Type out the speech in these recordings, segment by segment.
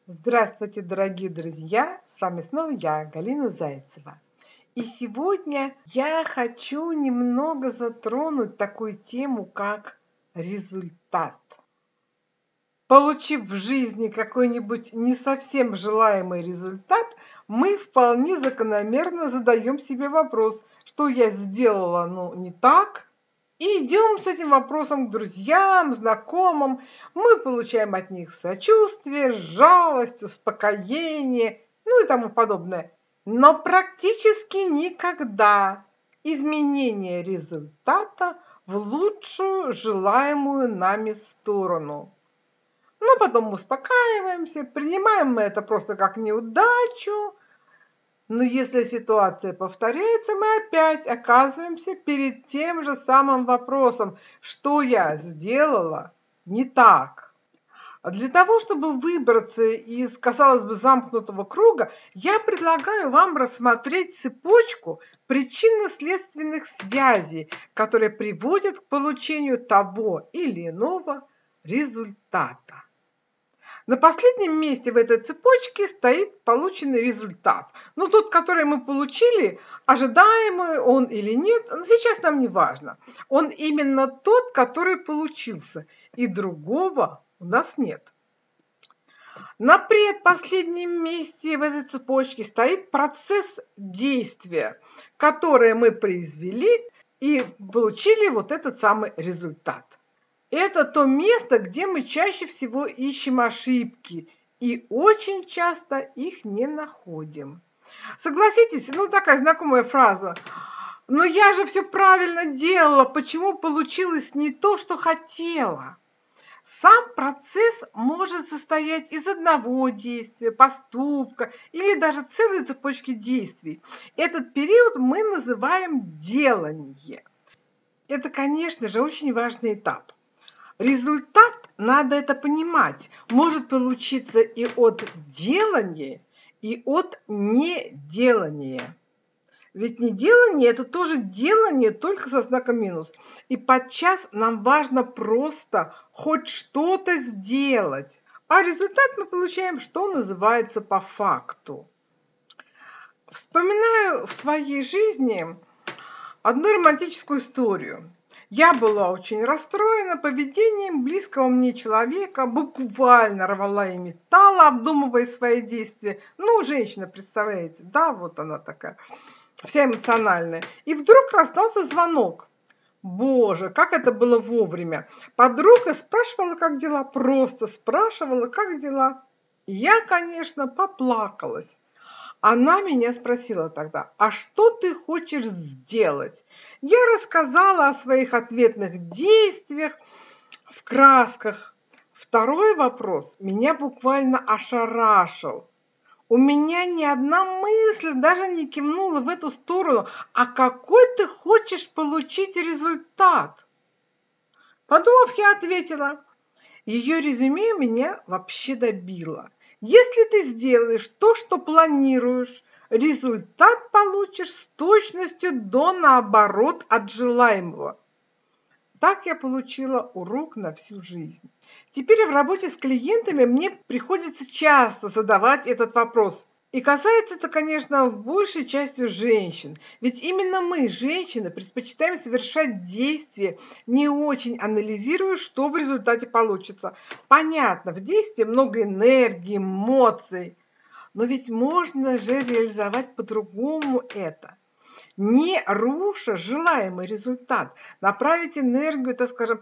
Здравствуйте, дорогие друзья! С вами снова я, Галина Зайцева. И сегодня я хочу немного затронуть такую тему, как результат. Получив в жизни какой-нибудь не совсем желаемый результат, мы вполне закономерно задаем себе вопрос, что я сделала, не так, и идем с этим вопросом к друзьям, знакомым. Мы получаем от них сочувствие, жалость, успокоение, и тому подобное. Но практически никогда изменение результата в лучшую желаемую нами сторону. Но потом мы успокаиваемся, принимаем мы это просто как неудачу. Но если ситуация повторяется, мы опять оказываемся перед тем же самым вопросом, что я сделала не так. Для того, чтобы выбраться из, казалось бы, замкнутого круга, я предлагаю вам рассмотреть цепочку причинно-следственных связей, которые приводят к получению того или иного результата. На последнем месте в этой цепочке стоит полученный результат. Тот, который мы получили, ожидаемый он или нет, сейчас нам не важно. Он именно тот, который получился, и другого у нас нет. На предпоследнем месте в этой цепочке стоит процесс действия, который мы произвели и получили вот этот самый результат. Это то место, где мы чаще всего ищем ошибки и очень часто их не находим. Согласитесь, такая знакомая фраза. Но я же все правильно делала, почему получилось не то, что хотела? Сам процесс может состоять из одного действия, поступка или даже целой цепочки действий. Этот период мы называем делание. Это, конечно же, очень важный этап. Результат, надо это понимать, может получиться и от делания, и от неделания. Ведь неделание – это тоже делание, только со знаком минус. И подчас нам важно просто хоть что-то сделать. А результат мы получаем, что называется, по факту. Вспоминаю в своей жизни одну романтическую историю. Я была очень расстроена поведением близкого мне человека, буквально рвала и металла, обдумывая свои действия. Женщина, представляете, да, вот она такая, вся эмоциональная. И вдруг раздался звонок. Боже, как это было вовремя. Подруга спрашивала, как дела, просто спрашивала, как дела. И я, конечно, поплакалась. Она меня спросила тогда: а что ты хочешь сделать? Я рассказала о своих ответных действиях в красках. Второй вопрос меня буквально ошарашил. У меня ни одна мысль даже не кивнула в эту сторону. А какой ты хочешь получить результат? Подумав, я ответила. Ее резюме меня вообще добило. Если ты сделаешь то, что планируешь, результат получишь с точностью до наоборот от желаемого. Так я получила урок на всю жизнь. Теперь в работе с клиентами мне приходится часто задавать этот вопрос. И касается это, конечно, большей частью женщин. Ведь именно мы, женщины, предпочитаем совершать действия, не очень анализируя, что в результате получится. Понятно, в действии много энергии, эмоций. Но ведь можно же реализовать по-другому это. Не руша желаемый результат, направить энергию, так скажем,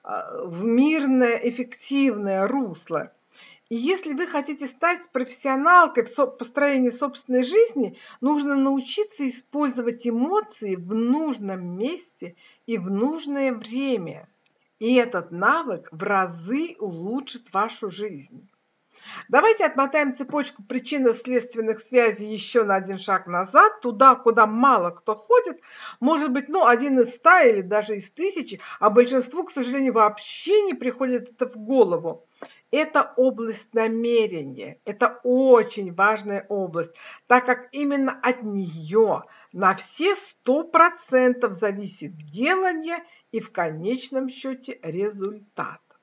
в мирное, эффективное русло. И если вы хотите стать профессионалкой в построении собственной жизни, нужно научиться использовать эмоции в нужном месте и в нужное время. И этот навык в разы улучшит вашу жизнь. Давайте отмотаем цепочку причинно-следственных связей еще на один шаг назад, туда, куда мало кто ходит, может быть, один из 100 или даже из 1000, а большинству, к сожалению, вообще не приходит это в голову. Это область намерения, это очень важная область, так как именно от нее на все 100% зависит делание и в конечном счете результат.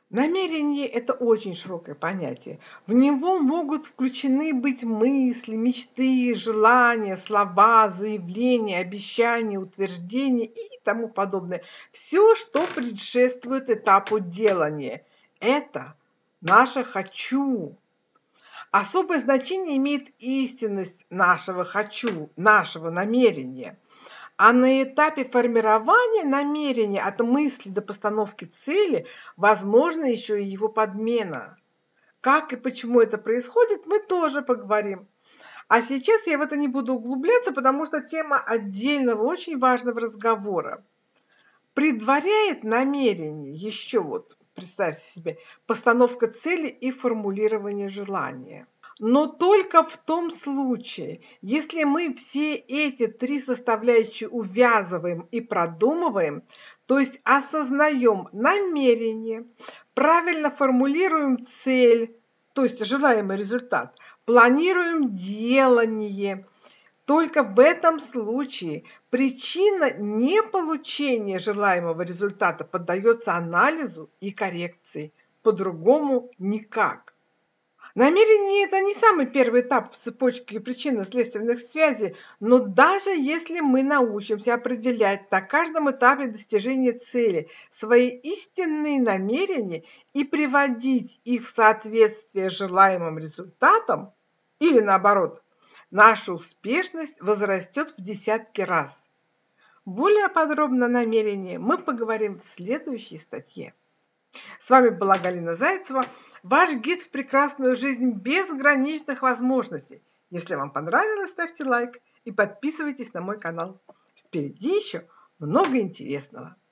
Намерение – это очень широкое понятие. В него могут включены быть мысли, мечты, желания, слова, заявления, обещания, утверждения и тому подобное. Все, что предшествует этапу делания. Это наше «хочу». Особое значение имеет истинность нашего «хочу», нашего намерения. А на этапе формирования намерения от мысли до постановки цели возможно еще и его подмена. Как и почему это происходит, мы тоже поговорим. А сейчас я в это не буду углубляться, потому что тема отдельного очень важного разговора. Предваряет намерение еще представьте себе, постановка цели и формулирование желания. Но только в том случае, если мы все эти три составляющие увязываем и продумываем, то есть осознаем намерение, правильно формулируем цель, то есть желаемый результат, планируем делание. Только в этом случае причина неполучения желаемого результата поддается анализу и коррекции. По-другому никак. Намерение – это не самый первый этап в цепочке причинно-следственных связей, но даже если мы научимся определять на каждом этапе достижения цели свои истинные намерения и приводить их в соответствие с желаемым результатом, или наоборот, наша успешность возрастет в десятки раз. Более подробно о намерении мы поговорим в следующей статье. С вами была Галина Зайцева, ваш гид в прекрасную жизнь безграничных возможностей. Если вам понравилось, ставьте лайк и подписывайтесь на мой канал. Впереди еще много интересного.